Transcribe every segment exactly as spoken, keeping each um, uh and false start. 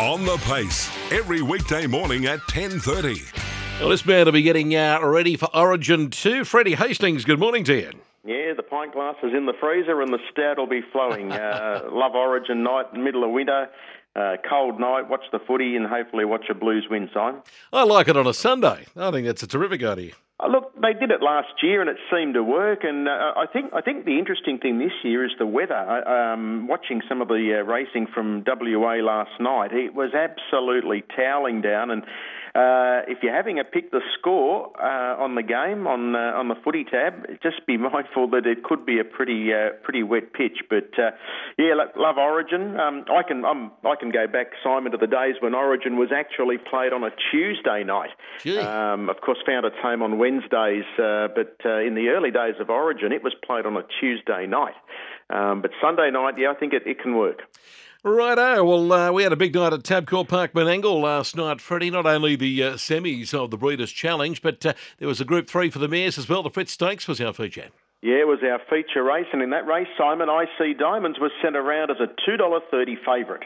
On the Pace, every weekday morning at ten thirty. Well, this man will be getting uh, ready for Origin two. Freddie Hastings, good morning to you. Yeah, the pint glass is in the freezer and the stout will be flowing. Uh, love Origin night, middle of winter, uh, cold night, watch the footy and hopefully watch a Blues win, Simon. I like it on a Sunday. I think that's a terrific idea. Uh, look, they did it last year and it seemed to work. And uh, I think I think the interesting thing this year is the weather. I, um, watching some of the uh, racing from W A last night, it was absolutely toweling down. And uh, if you're having a pick the score uh, on the game on uh, on the footy tab, just be mindful that it could be a pretty uh, pretty wet pitch. But uh, yeah, love Origin. Um, I can I'm, I can go back, Simon, to the days when Origin was actually played on a Tuesday night. Um, of course, found its home on Wednesdays, uh, but uh, in the early days of Origin, it was played on a Tuesday night. Um, but Sunday night, yeah, I think it, it can work. Righto. Well, uh, we had a big night at Tabcorp Park Menangle last night, Freddie. Not only the uh, semis of the Breeders' Challenge, but uh, there was a Group three for the mares as well. The Fritz Stakes was our feature. Yeah, it was our feature race, and in that race, Simon, I C Diamonds was sent around as a two dollars thirty favourite.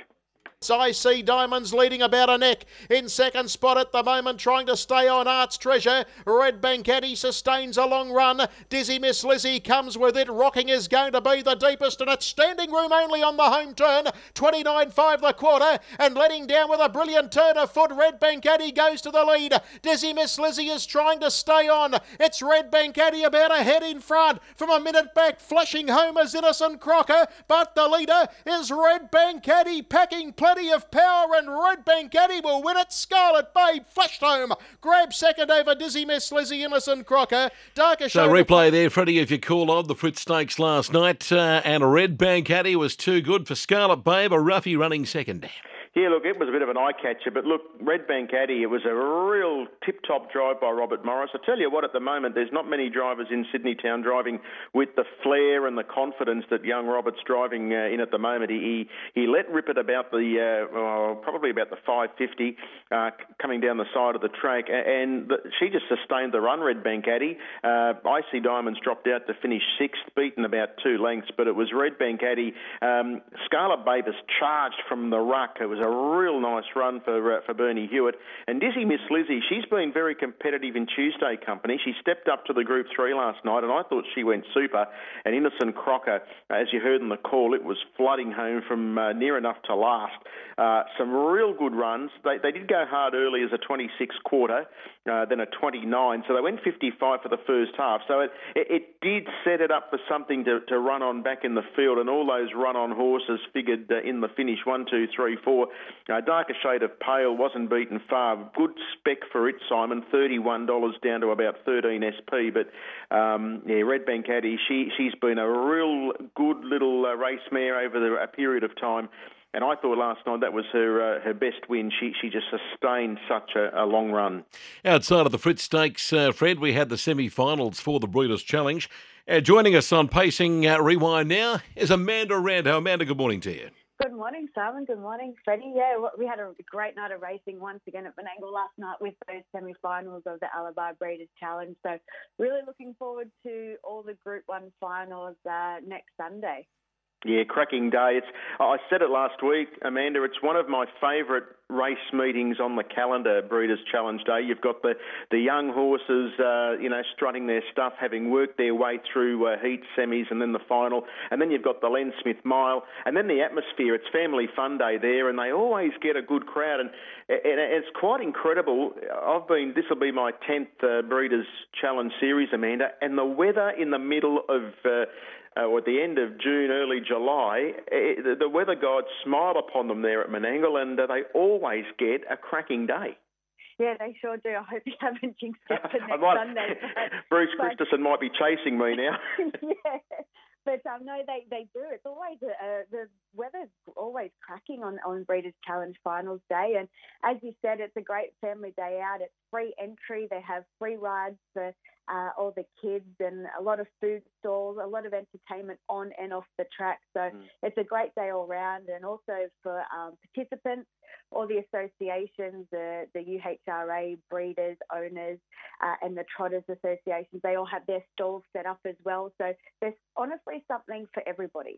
I C Diamonds leading about a neck. In second spot at the moment, trying to stay on Arts Treasure. Red Banketti sustains a long run. Dizzy Miss Lizzie comes with it. Rocking is going to be the deepest, and it's standing room only on the home turn. twenty-nine five the quarter, and letting down with a brilliant turn of foot. Red Banketti goes to the lead. Dizzy Miss Lizzie is trying to stay on. It's Red Banketti about a head in front. From a minute back, flashing home as Innocent Crocker, but the leader is Red Banketti, packing plenty of power, and Red Banketti will win it. Scarlet Babe flashed home, grab second over Dizzy Miss Lizzie, Innocent Crocker. Darker So replay there, Freddie, if you call on the Fritz Stakes last night, uh, and Red Banketti was too good for Scarlet Babe, a roughie running second. Yeah, look, it was a bit of an eye-catcher, but look, Red Banketti, it was a real tip-top drive by Robert Morris. I tell you what, at the moment, there's not many drivers in Sydney Town driving with the flair and the confidence that young Robert's driving uh, in at the moment. He he let rip it about the, uh, well, probably about the five fifty uh, coming down the side of the track, and the, she just sustained the run, Red Banketti. Uh, I C Diamonds dropped out to finish sixth, beaten about two lengths, but it was Red Banketti. Um, Scarlet Babe has charged from the ruck. It was a A real nice run for uh, for Bernie Hewitt. And Dizzy Miss Lizzie, she's been very competitive in Tuesday company. She stepped up to the Group three last night, and I thought she went super. And Innocent Crocker, as you heard in the call, it was flooding home from uh, near enough to last. Uh, some real good runs. They they did go hard early as a twenty-six quarter, uh, then a twenty-nine. So they went fifty-five for the first half. So it, it, it did set it up for something to, to run on back in the field, and all those run-on horses figured uh, in the finish, one, two, three, four. Uh, Darker Shade of Pale wasn't beaten far. Good spec for it, Simon. thirty-one dollars down to about thirteen S P. But, um, yeah, Red Banketti, she, she's been a real good little uh, race mare over the, a period of time. And I thought last night that was her uh, her best win. She she just sustained such a, a long run. Outside of the Fritz Stakes, uh, Fred, we had the semi-finals for the Breeders' Challenge. Uh, joining us on Pacing uh, Rewind now is Amanda Rando. Amanda, good morning to you. Good morning, Simon. Good morning, Freddie. Yeah, we had a great night of racing once again at Menangle last night with those semi-finals of the Alibi Breeders' Challenge. So really looking forward to all the Group one finals uh, next Sunday. Yeah, cracking day. It's I said it last week, Amanda, it's one of my favourite race meetings on the calendar, Breeders' Challenge Day. You've got the, the young horses, uh, you know, strutting their stuff, having worked their way through uh, heat, semis and then the final. And then you've got the Len Smith Mile. And then the atmosphere. It's family fun day there, and they always get a good crowd. And, and it's quite incredible. I've been, this will be my tenth uh, Breeders' Challenge series, Amanda, and the weather in the middle of... Uh, Uh, or at the end of June, early July, it, the, the weather gods smile upon them there at Menangle, and uh, they always get a cracking day. Yeah, they sure do. I hope you haven't jinxed it for next might, Sunday. Bruce but, Christensen might be chasing me now. Yeah, but um, no, they, they do. It's always a, uh, the weather's always cracking on, on Breeders' Challenge Finals Day, and as you said, it's a great family day out. It's free entry. They have free rides for uh, all the kids, and a lot of food stalls, a lot of entertainment on and off the track. So mm. it's a great day all round, and also for um, participants, all the associations, the, the U H R A, breeders, owners, uh, and the Trotters Associations, they all have their stalls set up as well. So there's honestly something for everybody.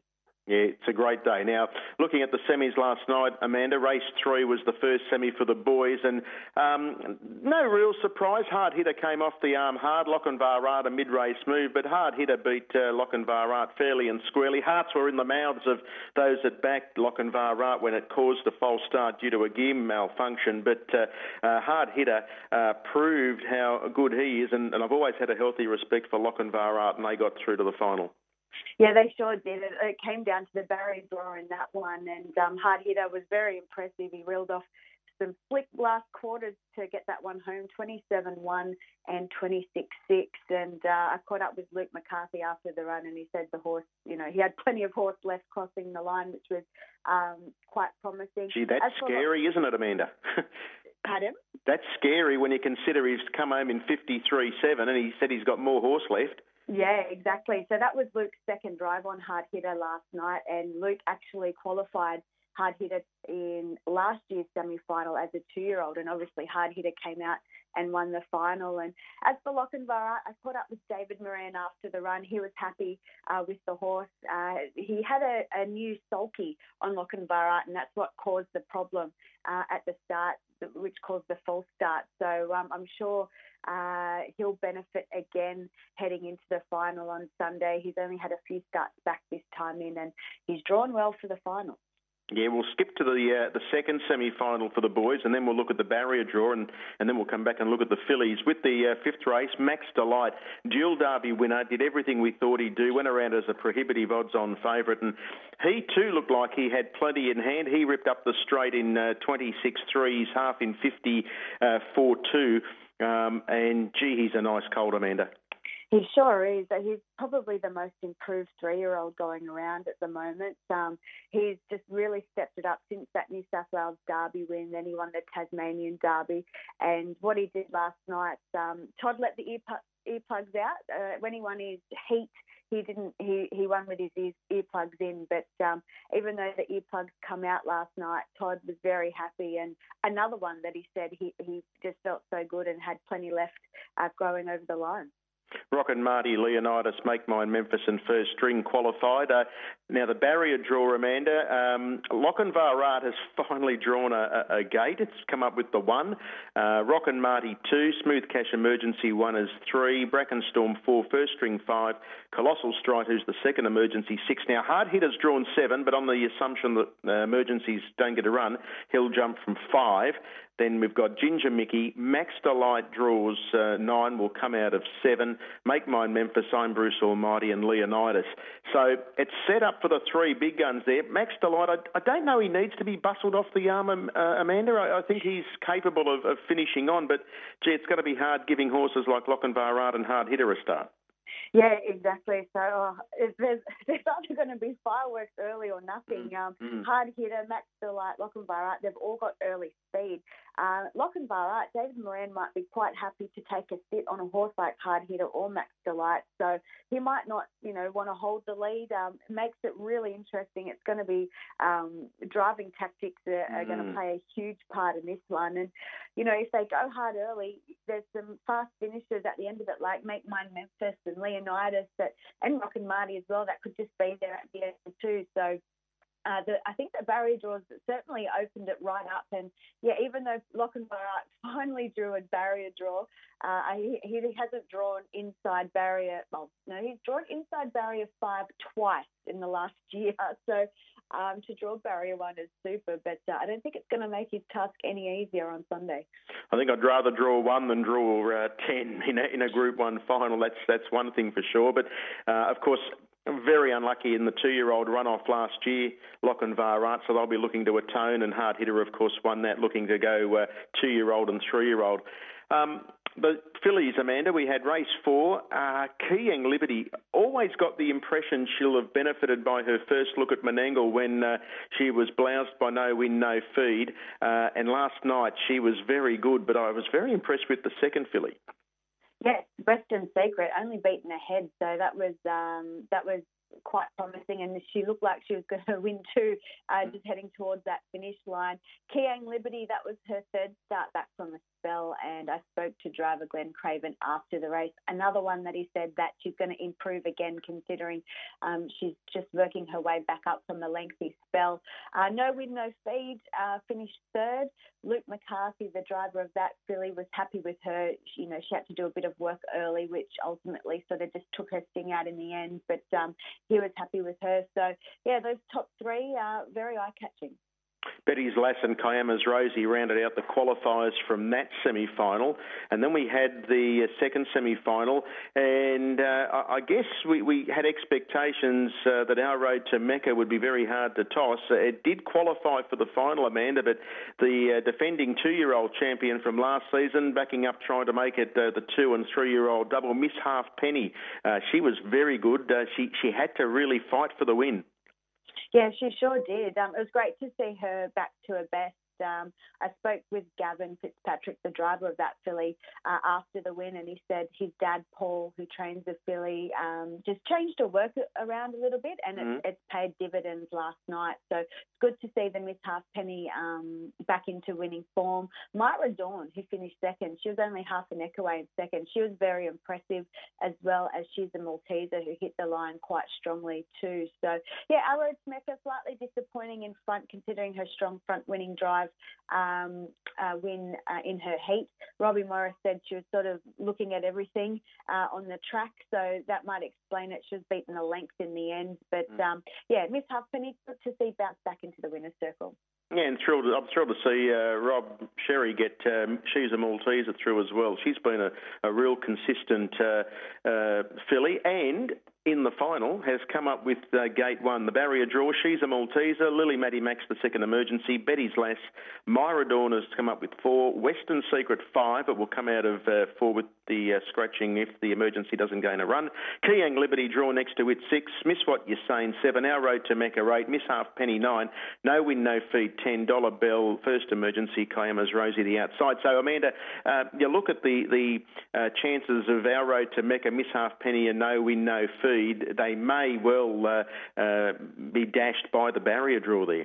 Yeah, it's a great day. Now, looking at the semis last night, Amanda, race three was the first semi for the boys, and um, no real surprise. Hard Hitter came off the arm hard. Lochinvar Art a mid-race move, but Hard Hitter beat uh, Lochinvar Art fairly and squarely. Hearts were in the mouths of those that backed Lochinvar Art when it caused a false start due to a gear malfunction, but uh, uh, Hard Hitter uh, proved how good he is, and, and I've always had a healthy respect for Lochinvar Art, and they got through to the final. Yeah, they sure did. It, it came down to the barrier draw in that one, and um, Hard Hitter was very impressive. He reeled off some slick last quarters to get that one home, twenty-seven one and twenty-six six. And uh, I caught up with Luke McCarthy after the run, and he said the horse, you know, he had plenty of horse left crossing the line, which was um, quite promising. Gee, that's scary, isn't it, Amanda? Pardon? That's scary when you consider he's come home in fifty-three seven and he said he's got more horse left. Yeah, exactly. So that was Luke's second drive on Hard Hitter last night, and Luke actually qualified Hard Hitter in last year's semi-final as a two-year-old, and obviously Hard Hitter came out and won the final. And as for Lochinvar Art, I caught up with David Moran after the run. He was happy uh, with the horse. Uh, he had a, a new sulky on Lochinvar Art, and that's what caused the problem uh, at the start, which caused the false start. So um, I'm sure uh, he'll benefit again heading into the final on Sunday. He's only had a few starts back this time in, and he's drawn well for the final. Yeah, we'll skip to the uh, the second semi-final for the boys, and then we'll look at the barrier draw, and, and then we'll come back and look at the fillies. With the uh, fifth race, Max Delight, dual Derby winner, did everything we thought he'd do, went around as a prohibitive odds-on favourite, and he too looked like he had plenty in hand. He ripped up the straight in uh, twenty-six threes, half in fifty-four two, um, and gee, he's a nice colt, Amanda. He sure is. He's probably the most improved three-year-old going around at the moment. Um, he's just really stepped it up since that New South Wales Derby win. Then he won the Tasmanian Derby. And what he did last night, um, Todd let the ear earplugs out. Uh, when he won his heat, he didn't. He, he won with his ears, earplugs in. But um, even though the earplugs come out last night, Todd was very happy. And another one that he said he, he just felt so good and had plenty left uh, going over the line. Rockin' Marty Leonidas, Make Mine Memphis and First String qualified. Uh, now the barrier draw, Amanda, um, Lochinvar Art has finally drawn a, a, a gate. It's come up with the one. Uh, Rockin' Marty two, Smooth Cash Emergency one is three, Brackenstorm four, First String five, Colossal Strike, who's the second emergency, six. Now Hard Hitter's drawn seven, but on the assumption that uh, emergencies don't get a run, he'll jump from five. Then we've got Ginger Mickey, Max Delight draws uh, nine, will come out of seven, Make Mine Memphis, I'm Bruce Almighty and Leonidas. So it's set up for the three big guns there. Max Delight, I, I don't know he needs to be bustled off the arm, uh, Amanda. I, I think he's capable of, of finishing on, but gee, it's going to be hard giving horses like Lochinvar Art and Hard Hitter a start. Yeah, exactly. So uh, there's, there's either going to be fireworks early or nothing. Um, mm. Hard Hitter, Max Delight, Lochinvar Art, they've all got early speed. Uh, Lochinvar Art, David Moran might be quite happy to take a sit on a horse like Hard Hitter or Max Delight. So he might not, you know, want to hold the lead. Um, it makes it really interesting. It's going to be um, driving tactics are, are mm. going to play a huge part in this one. And, you know, if they go hard early, there's some fast finishers at the end of it, like Make Mine Memphis and Leonidas that, and Rockin' Marty as well, that could just be there at the end too. So uh, the, I think the barrier draws certainly opened it right up. And, yeah, even though Lochinvar Art finally drew a barrier draw, uh, he, he hasn't drawn inside barrier. Well, no, he's drawn inside barrier five twice in the last year. So um, to draw barrier one is super, but uh, I don't think it's going to make his task any easier on Sunday. I think I'd rather draw one than draw uh, ten in a, in a Group One final. That's that's one thing for sure. But uh, of course, very unlucky in the two-year-old run-off last year, Lochinvar Art, so they'll be looking to atone, and Hard Hitter, of course, won that, looking to go uh, two-year-old and three-year-old. Um, the fillies, Amanda, we had race four. Uh, Keyang Liberty, always got the impression she'll have benefited by her first look at Menangle when uh, she was bloused by No Win, No Feed. Uh, and last night she was very good, but I was very impressed with the second filly. Yes, Western Secret only beaten ahead, so that was um, that was quite promising, and she looked like she was going to win too, uh, just heading towards that finish line. Kiang Liberty, that was her third start back from a spell, and I spoke to driver Glenn Craven after the race. Another one that he said that she's going to improve again, considering um, she's just working her way back up from a lengthy spell. Uh, no win, no feed, uh, finished third. Luke McCarthy, the driver of that filly, was happy with her. She, you know, she had to do a bit of work early, which ultimately sort of just took her sting out in the end. But um, he was happy with her. So, yeah, those top three are very eye-catching. Betty's Lass and Kiama's Rosie rounded out the qualifiers from that semi-final. And then we had the uh, second semi-final. And uh, I guess we, we had expectations uh, that Our Road to Mecca would be very hard to toss. Uh, it did qualify for the final, Amanda, but the uh, defending two-year-old champion from last season, backing up trying to make it uh, the two- and three-year-old double, Miss Halfpenny. Uh, she was very good. Uh, she, she had to really fight for the win. Yeah, she sure did. Um, it was great to see her back to her best. Um, I spoke with Gavin Fitzpatrick, the driver of that filly, uh, after the win, and he said his dad, Paul, who trains the filly, um, just changed her work around a little bit, and mm-hmm. it, it's paid dividends last night. So it's good to see the Miss Halfpenny um, back into winning form. Myra Dawn, who finished second, she was only half a neck away in second. She was very impressive, as well as she's a Malteser who hit the line quite strongly too. So, yeah, Our Road to Mecca, slightly disappointing in front, considering her strong front winning drive. Um, uh, win uh, in her heat. Robbie Morris said she was sort of looking at everything uh, on the track, so that might explain it. She was beaten a length in the end. But, um, yeah, Miss Halfpenny, good to see bounce back into the winner's circle. Yeah, and thrilled. I'm thrilled to see uh, Rob Sherry get. Um, she's a Malteser through as well. She's been a, a real consistent uh, uh, filly, and in the final has come up with uh, gate one, the barrier draw. She's a Malteser. Lily Maddie Max, the second emergency. Betty's Lass. Myra Dawn has come up with four. Western Secret, five. It will come out of uh, four with the uh, scratching if the emergency doesn't gain a run. Kiang Liberty draw next to it, six. Miss What You're Saying, seven. Our Road to Mecca, eight. Miss Halfpenny, nine. No Win, No Feed, ten. Dollar Bell, first emergency. Kiama's Rosie, the outside. So, Amanda, uh, you look at the, the uh, chances of Our Road to Mecca, Miss Halfpenny, and No Win, No Feed. They may well uh, uh, be dashed by the barrier draw there.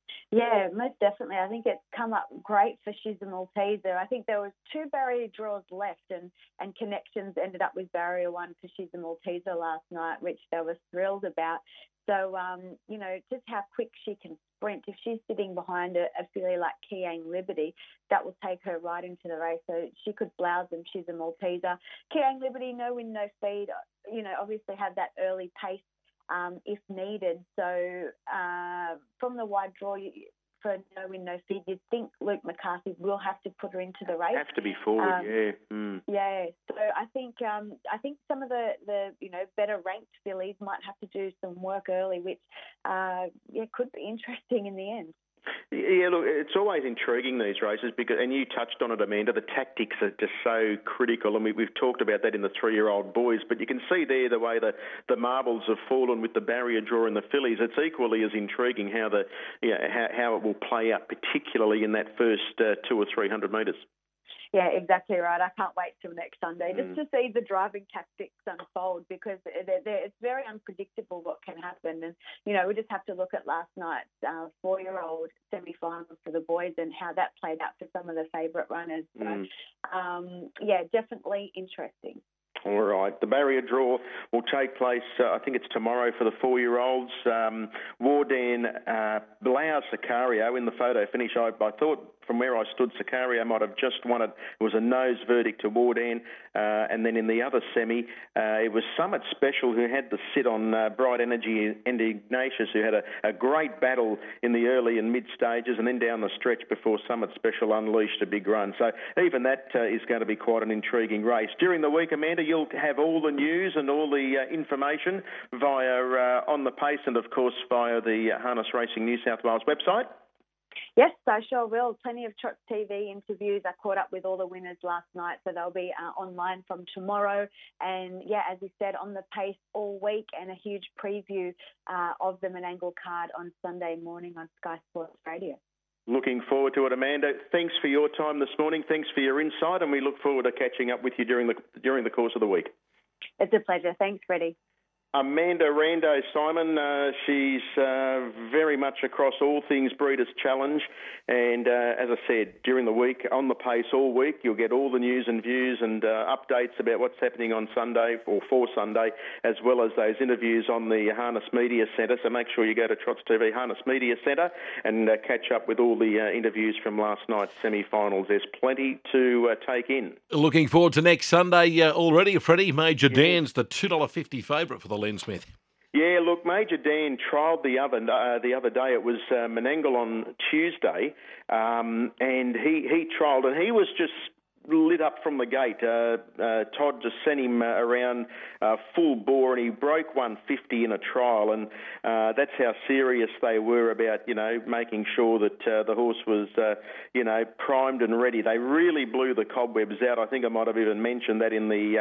Yeah, most definitely. I think it's come up great for She's a Malteser. I think there was two barrier draws left, and, and Connections ended up with barrier one for She's a Malteser last night, which they were thrilled about. So, um, you know, just how quick she can sprint. If she's sitting behind a, a filly like Kiang Liberty, that will take her right into the race. So she could blouse them. She's a Malteser. Kiang Liberty, no win, no feed. You know, obviously had that early pace um, if needed. So uh, from the wide draw, you, for no win, no feed, you'd think Luke McCarthy will have to put her into the race. Have to be forward, um, yeah. Mm. Yeah. So I think um, I think some of the, the you know better ranked fillies might have to do some work early, which uh, yeah could be interesting in the end. Yeah, look, it's always intriguing, these races, because, and you touched on it, Amanda, the tactics are just so critical, and we, we've talked about that in the three-year-old boys, but you can see there the way the, the marbles have fallen with the barrier draw and the fillies. It's equally as intriguing how the yeah, how, how it will play out, particularly in that first uh, two or three hundred metres. Yeah, exactly right. I can't wait till next Sunday Mm. just to see the driving tactics unfold, because they're, they're, it's very unpredictable what can happen. And, you know, we just have to look at last night's uh, four-year-old semi-final for the boys and how that played out for some of the favourite runners. Mm. So, um, yeah, definitely interesting. All right. The barrier draw will take place, uh, I think it's tomorrow for the four-year-olds. Um, Wardan uh, Blau Sicario in the photo finish. I, I thought from where I stood, Sicario might have just won it. It was a nose verdict to Wardan. Uh, and then in the other semi, uh, it was Summit Special who had the sit on uh, Bright Energy and Ignatius, who had a, a great battle in the early and mid stages, and then down the stretch before Summit Special unleashed a big run. So even that uh, is going to be quite an intriguing race. During the week, Amanda, you'll have all the news and all the uh, information via uh, On the Pace and, of course, via the Harness Racing New South Wales website. Yes, I sure will. Plenty of Trots T V interviews. I caught up with all the winners last night, so they'll be uh, online from tomorrow. And, yeah, as you said, On the Pace all week, and a huge preview uh, of the Menangle card on Sunday morning on Sky Sports Radio. Looking forward to it, Amanda. Thanks for your time this morning. Thanks for your insight, and we look forward to catching up with you during the during the course of the week. It's a pleasure. Thanks, Freddie. Amanda Rando, Simon, uh, she's uh, very much across all things Breeders' Challenge, and uh, as I said, during the week, on the pace all week, you'll get all the news and views and uh, updates about what's happening on Sunday or for Sunday, as well as those interviews on the Harness Media Centre, so make sure you go to Trots T V Harness Media Centre and uh, catch up with all the uh, interviews from last night's semi-finals. There's plenty to uh, take in. Looking forward to next Sunday uh, already, Freddie. Major Dan's the two dollars fifty favourite for the Len Smith. Yeah, look, Major Dan trialled the other uh, the other day. It was uh, Menangle on Tuesday, um, and he, he trialled, and he was just lit up from the gate. Uh, uh, Todd just sent him uh, around uh, full bore, and he broke one fifty in a trial, and uh, that's how serious they were about, you know, making sure that uh, the horse was, uh, you know, primed and ready. They really blew the cobwebs out. I think I might have even mentioned that in the uh,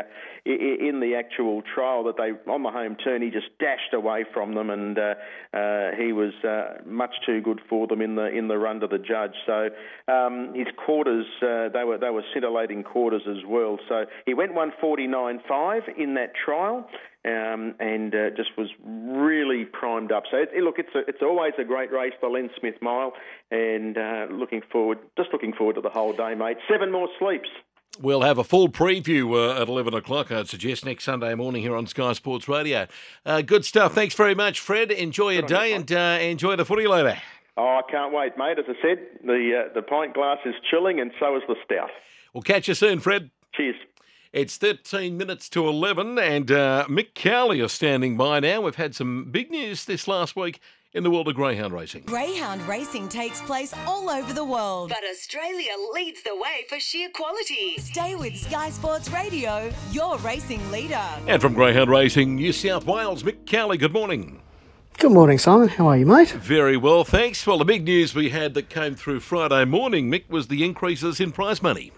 in the actual trial, that they, on the home turn, he just dashed away from them, and uh, uh, he was uh, much too good for them in the in the run to the judge. So um, his quarters, uh, they were they were scintillating quarters as well. So he went one forty-nine five in that trial, um, and uh, just was really primed up. So it, it, look, it's a, it's always a great race, the Len Smith Mile, and uh, looking forward, just looking forward to the whole day, mate. Seven more sleeps. We'll have a full preview uh, at eleven o'clock, I'd suggest, next Sunday morning here on Sky Sports Radio. Uh, good stuff. Thanks very much, Fred. Enjoy your day and uh, enjoy the footy later. Oh, I can't wait, mate. As I said, the uh, the pint glass is chilling, and so is the stout. We'll catch you soon, Fred. Cheers. It's thirteen minutes to eleven, and uh, Mick Cowley is standing by now. We've had some big news this last week in the world of greyhound racing. Greyhound racing takes place all over the world, but Australia leads the way for sheer quality. Stay with Sky Sports Radio, your racing leader. And from Greyhound Racing New South Wales, Mick Cowley, good morning. Good morning, Simon. How are you, mate? Very well, thanks. Well, the big news we had that came through Friday morning, Mick, was the increases in prize money.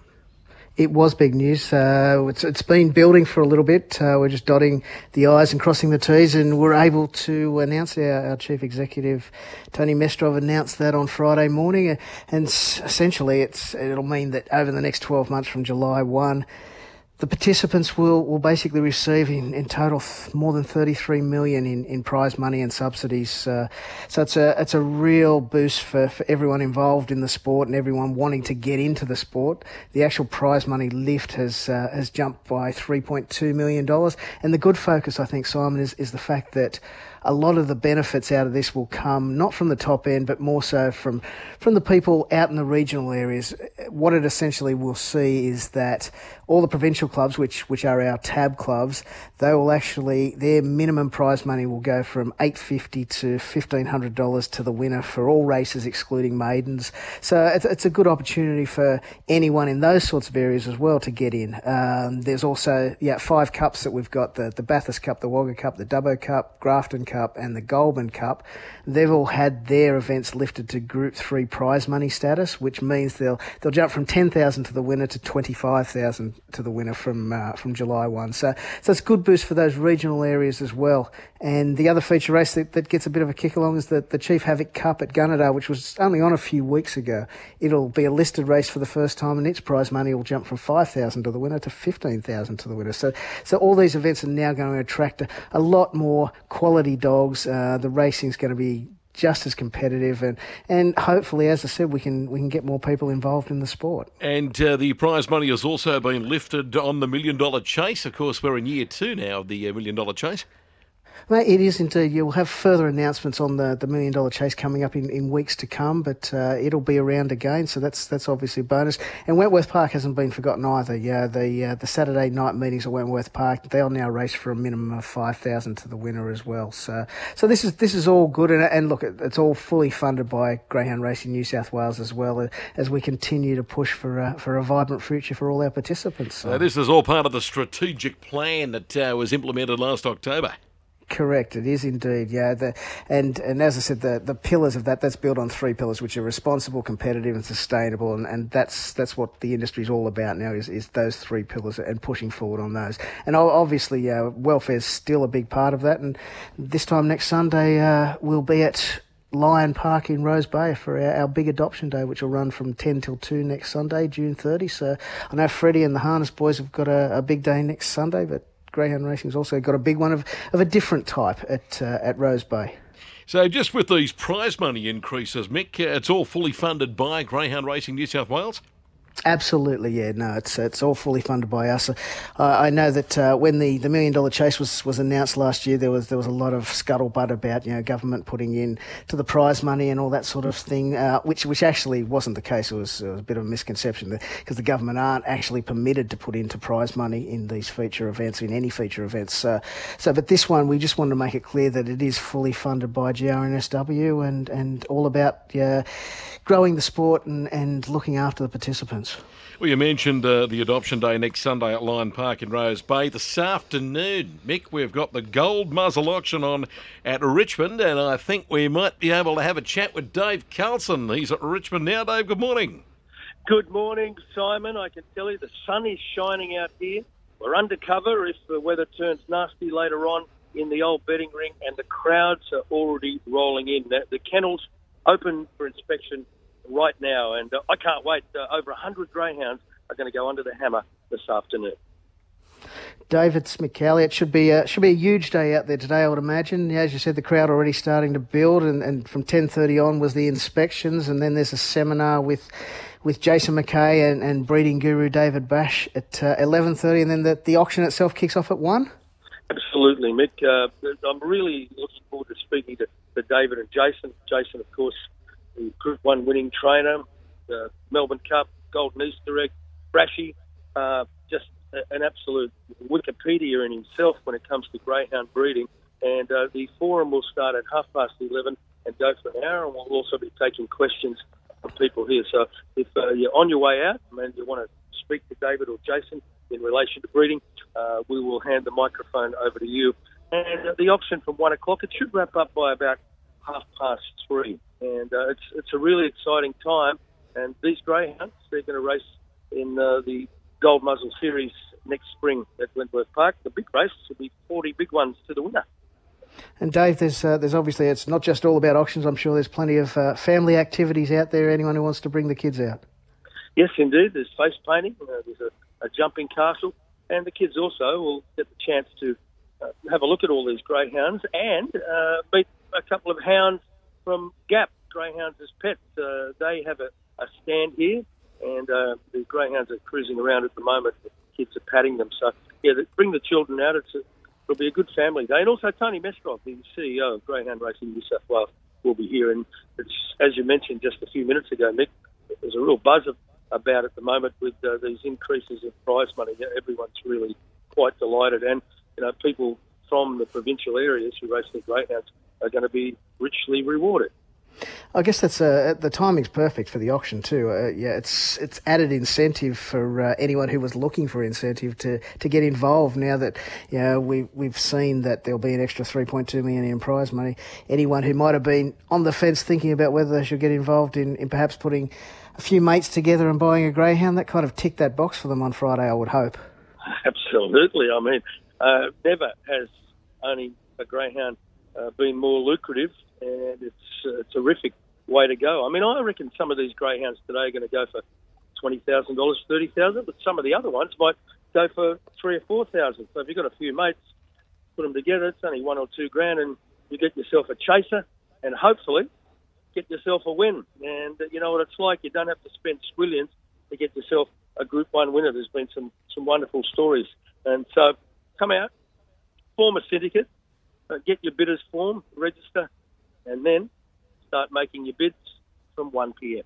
It was big news. Uh, it's, it's been building for a little bit. Uh, we're just dotting the I's and crossing the T's, and we're able to announce, our, our Chief Executive, Tony Mestrov, announced that on Friday morning. And essentially, it's it'll mean that over the next twelve months from July first, the participants will, will basically receive in, in total th- more than thirty-three million dollars in, in prize money and subsidies. Uh, so it's a it's a real boost for, for everyone involved in the sport and everyone wanting to get into the sport. The actual prize money lift has uh, has jumped by three point two million dollars. And the good focus, I think, Simon, is, is the fact that a lot of the benefits out of this will come not from the top end, but more so from from the people out in the regional areas. What it essentially will see is that all the provincial clubs, which which are our tab clubs, they will actually, their minimum prize money will go from eight hundred fifty dollars to fifteen hundred dollars to the winner for all races, excluding maidens. So it's, it's a good opportunity for anyone in those sorts of areas as well to get in. Um, there's also yeah five cups that we've got: the the Bathurst Cup, the Wagga Cup, the Dubbo Cup, Grafton Cup, and the Goulburn Cup. They've all had their events lifted to Group Three prize money status, which means they'll they'll jump from ten thousand to the winner to twenty five thousand to the winner from uh, from July first. So so it's a good boost for those regional areas as well. And the other feature race that, that gets a bit of a kick along is the, the Chief Havoc Cup at Gunnedah, which was only on a few weeks ago. It'll be a listed race for the first time, and its prize money will jump from five thousand to the winner to fifteen thousand to the winner. So so all these events are now going to attract a, a lot more quality dogs. Uh, the racing's going to be just as competitive, and, and hopefully, as I said, we can we can get more people involved in the sport. And uh, the prize money has also been lifted on the Million Dollar Chase. Of course, we're in year two now of the uh, Million Dollar Chase. Well, it is indeed. You'll have further announcements on the, the Million Dollar Chase coming up in, in weeks to come, but uh, it'll be around again, so that's that's obviously a bonus. And Wentworth Park hasn't been forgotten either. Yeah, the uh, the Saturday night meetings at Wentworth Park, they'll now race for a minimum of five thousand to the winner as well. So so this is this is all good, and, and look, it's all fully funded by Greyhound Racing New South Wales as well, as we continue to push for a, for a vibrant future for all our participants. So. Uh, this is all part of the strategic plan that uh, was implemented last October. Correct, it is indeed, yeah. The, and and as I said, the, the pillars of that, that's built on three pillars, which are responsible, competitive and sustainable, and, and that's that's what the industry's all about now, is, is those three pillars and pushing forward on those. And obviously, uh, welfare's still a big part of that, and this time next Sunday uh, we'll be at Lion Park in Rose Bay for our, our big adoption day, which will run from ten till two next Sunday, June thirtieth. So I know Freddie and the Harness boys have got a, a big day next Sunday, but Greyhound Racing's also got a big one of, of a different type at uh, at Rose Bay. So just with these prize money increases, Mick, uh, it's all fully funded by Greyhound Racing New South Wales? Absolutely, yeah. No, it's it's all fully funded by us. Uh, I know that uh, when the, the Million Dollar Chase was, was announced last year, there was there was a lot of scuttlebutt about, you know, government putting in to the prize money and all that sort of thing, uh, which which actually wasn't the case. It was, it was a bit of a misconception because the government aren't actually permitted to put into prize money in these feature events, in any feature events. Uh, so, but this one, we just wanted to make it clear that it is fully funded by G R N S W and and all about uh, growing the sport and, and looking after the participants. Well, you mentioned uh, the Adoption Day next Sunday at Lion Park in Rose Bay. This afternoon, Mick, we've got the Gold Muzzle auction on at Richmond, and I think we might be able to have a chat with Dave Carlson. He's at Richmond now. Dave, good morning. Good morning, Simon. I can tell you the sun is shining out here. We're undercover if the weather turns nasty later on in the old betting ring, and the crowds are already rolling in. The, the kennels open for inspection right now, and uh, I can't wait. Uh, over one hundred greyhounds are going to go under the hammer this afternoon. Dave, it's Mick Cowley. It should be a, should be a huge day out there today, I would imagine. As you said, the crowd already starting to build, and, and from ten thirty on was the inspections, and then there's a seminar with with Jason Mackay and, and breeding guru David Bash at uh, eleven thirty, and then the, the auction itself kicks off at one? Absolutely, Mick. Uh, I'm really looking forward to speaking to, to David and Jason. Jason, of course, the Group one winning trainer, the Melbourne Cup, Golden Easter egg, Brashy, uh, just a, an absolute Wikipedia in himself when it comes to greyhound breeding. And uh, the forum will start at half past eleven and go for an hour, and we'll also be taking questions from people here. So if uh, you're on your way out and you want to speak to David or Jason in relation to breeding, uh, we will hand the microphone over to you. And uh, the auction from one o'clock, it should wrap up by about half past three. And uh, it's it's a really exciting time. And these greyhounds, they're going to race in uh, the Gold Muzzle Series next spring at Wentworth Park. The big race will be forty big ones to the winner. And Dave, there's uh, there's obviously, it's not just all about auctions. I'm sure there's plenty of uh, family activities out there. Anyone who wants to bring the kids out? Yes, indeed. There's face painting. Uh, there's a, a jumping castle, and the kids also will get the chance to uh, have a look at all these greyhounds and uh, meet a couple of hounds from Gap, Greyhounds as Pets. Uh, they have a, a stand here, and uh, the greyhounds are cruising around at the moment. The kids are patting them. So, yeah, bring the children out. It's a, it'll be a good family day. And also Tony Mestrov, the C E O of Greyhound Racing New South Wales, will be here. And it's, as you mentioned just a few minutes ago, Mick, there's a real buzz of, about at the moment with uh, these increases in prize money. Everyone's really quite delighted. And, you know, people from the provincial areas who race the greyhounds are going to be richly rewarded. I guess that's uh, the timing's perfect for the auction too. Uh, yeah, it's it's added incentive for uh, anyone who was looking for incentive to, to get involved. Now that you know, we we've seen that there'll be an extra three point two million in prize money. Anyone who might have been on the fence thinking about whether they should get involved in, in perhaps putting a few mates together and buying a greyhound, that kind of ticked that box for them on Friday, I would hope. Absolutely. I mean, uh, never has owning a greyhound uh, been more lucrative. And it's a terrific way to go. I mean, I reckon some of these greyhounds today are going to go for twenty thousand dollars, thirty thousand dollars, but some of the other ones might go for three or four thousand dollars. So if you've got a few mates, put them together, it's only one or two grand, and you get yourself a chaser, and hopefully get yourself a win. And uh, you know what it's like. You don't have to spend squillions to get yourself a Group one winner. There's been some, some wonderful stories. And so come out, form a syndicate, uh, get your bidders form, register, and then start making your bids from one p.m.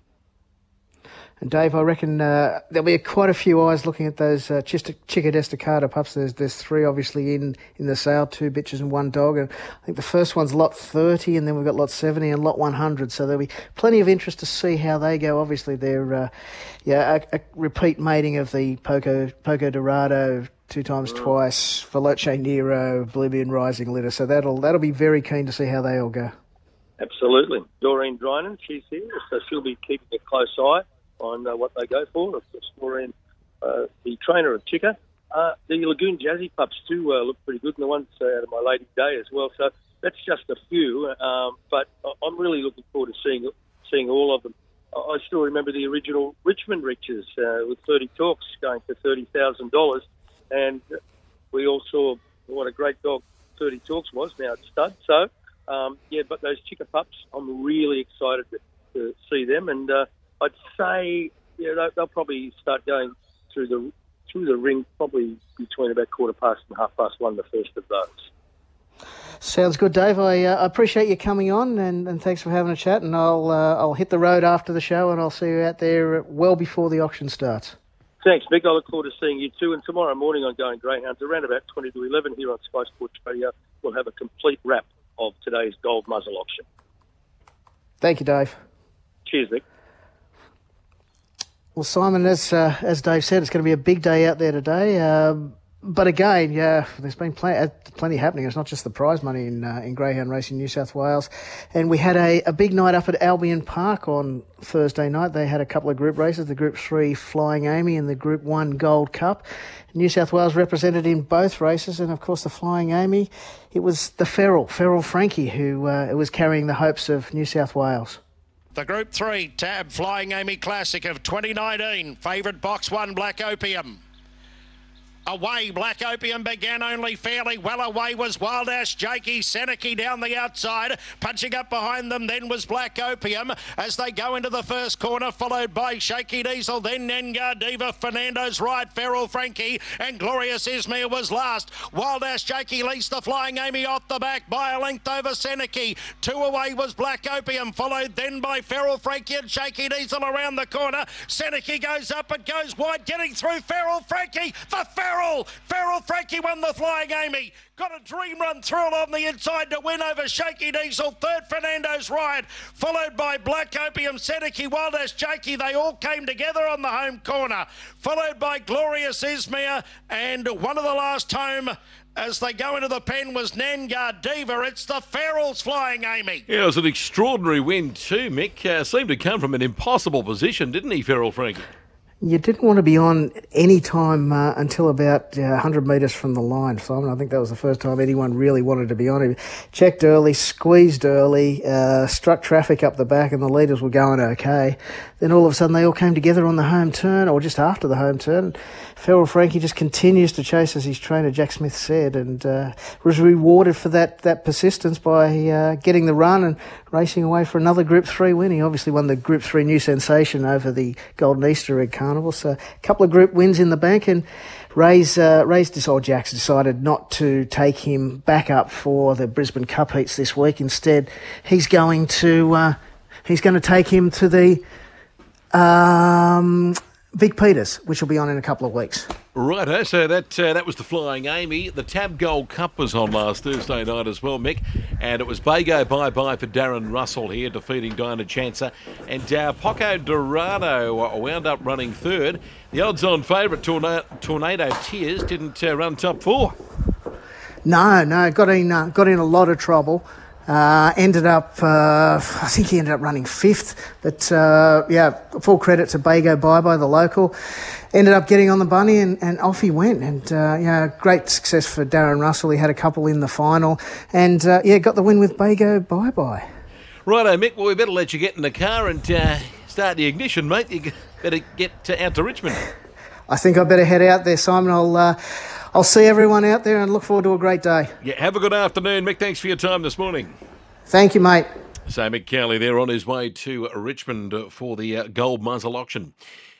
And Dave, I reckon uh, there'll be quite a few eyes looking at those uh, Chica Destacada pups. There's there's three obviously in, in the sale, two bitches and one dog. And I think the first one's lot thirty, and then we've got lot seventy and lot one hundred. So there'll be plenty of interest to see how they go. Obviously, they're uh, yeah a, a repeat mating of the Poco Poco Dorado, two times mm. twice, Veloce Nero, Oblivion Rising litter. So that'll that'll be very keen to see how they all go. Absolutely. Doreen Drynan, she's here, so she'll be keeping a close eye on uh, what they go for. Of course, Doreen, uh, the trainer of Chica. Uh, the Lagoon Jazzy pups too uh, look pretty good, and the ones uh, out of My Lady Day as well. So that's just a few, um, but I'm really looking forward to seeing seeing all of them. I still remember the original Richmond Riches uh, with thirty talks going for thirty thousand dollars, and we all saw what a great dog thirty Talks was now at stud. So, um, yeah, but those Chicka pups, I'm really excited to, to see them. And uh, I'd say yeah, they'll, they'll probably start going through the through the ring probably between about quarter past and half past one, the first of those. Sounds good, Dave. I uh, appreciate you coming on, and, and thanks for having a chat. And I'll uh, I'll hit the road after the show, and I'll see you out there well before the auction starts. Thanks, Mick. I look forward to seeing you too. And tomorrow morning on Going Greyhounds, around about twenty to eleven here on Sky Sports Radio, we'll have a complete wrap of today's gold muzzle auction. Thank you, Dave. Cheers, Mick. Well, Simon, as uh, as Dave said, it's going to be a big day out there today. Um, but again, yeah, there's been plenty, plenty happening. It's not just the prize money in uh, in greyhound racing New South Wales. And we had a, a big night up at Albion Park on Thursday night. They had a couple of group races, the Group three Flying Amy and the Group one Gold Cup. New South Wales represented in both races, and of course the Flying Amy, it was the Feral, Feral Frankie, who uh, was carrying the hopes of New South Wales. The Group three Tab Flying Amy Classic of twenty nineteen. Favourite box one, Black Opium. Away, Black Opium began only fairly well. Away was Wild Ash Jakey. Seneki down the outside. Punching up behind them then was Black Opium as they go into the first corner, followed by Shaky Diesel, then Nengar Diva, Fernando's right, Feral Frankie, and Glorious Izmir was last. Wild Ash Jakey leads the Flying Amy off the back by a length over Seneki. Two away was Black Opium, followed then by Feral Frankie and Shaky Diesel around the corner. Seneki goes up and goes wide, getting through Feral Frankie. The Feral Feral, Feral Frankie won the Flying Amy. Got a dream run through on the inside to win over Shaky Diesel. Third, Fernando's Ride, followed by Black Opium, Seneki, Wild Ash Jakey. They all came together on the home corner, followed by Glorious Izmir, and one of the last home as they go into the pen was Nengar Diva. It's the Ferals Flying Amy. Yeah, it was an extraordinary win too, Mick. Uh, seemed to come from an impossible position, didn't he, Feral Frankie? You didn't want to be on any time uh, until about uh, one hundred metres from the line, Simon. I think that was the first time anyone really wanted to be on him. Checked early, squeezed early, uh, struck traffic up the back, and the leaders were going okay. Then all of a sudden they all came together on the home turn, or just after the home turn. Feral Frankie just continues to chase, as his trainer Jack Smith said, and uh, was rewarded for that, that persistence by uh, getting the run and racing away for another Group three win. He obviously won the Group three New Sensation over the Golden Easter Egg Carnival. So a couple of group wins in the bank, and Ray's, uh, Ray's decided, Jack's decided not to take him back up for the Brisbane Cup heats this week. Instead, he's going to uh, he's going to take him to the um, Vic Peters, which will be on in a couple of weeks. Righto, so that uh, that was the Flying Amy. The Tab Gold Cup was on last Thursday night as well, Mick, and it was Bago bye-bye for Darren Russell here, defeating Dinah Chancer, and uh, Poco Dorado wound up running third. The odds-on favourite, Tornado, Tornado Tears, didn't uh, run top four. No, no, got in, uh, got in a lot of trouble. Uh, ended up, uh, I think he ended up running fifth, but uh, yeah, full credit to Bago Bye-Bye, the local. Ended up getting on the bunny, and, and off he went. And uh, yeah, great success for Darren Russell. He had a couple in the final, and uh, yeah, got the win with Bago Bye-Bye. Righto, Mick, well, we better let you get in the car and uh, start the ignition, mate. You better get uh, out to Richmond. I think I better head out there, Simon. I'll uh, I'll see everyone out there and look forward to a great day. Yeah, have a good afternoon, Mick. Thanks for your time this morning. Thank you, mate. So Mick Cowley there on his way to Richmond for the uh, gold muzzle auction.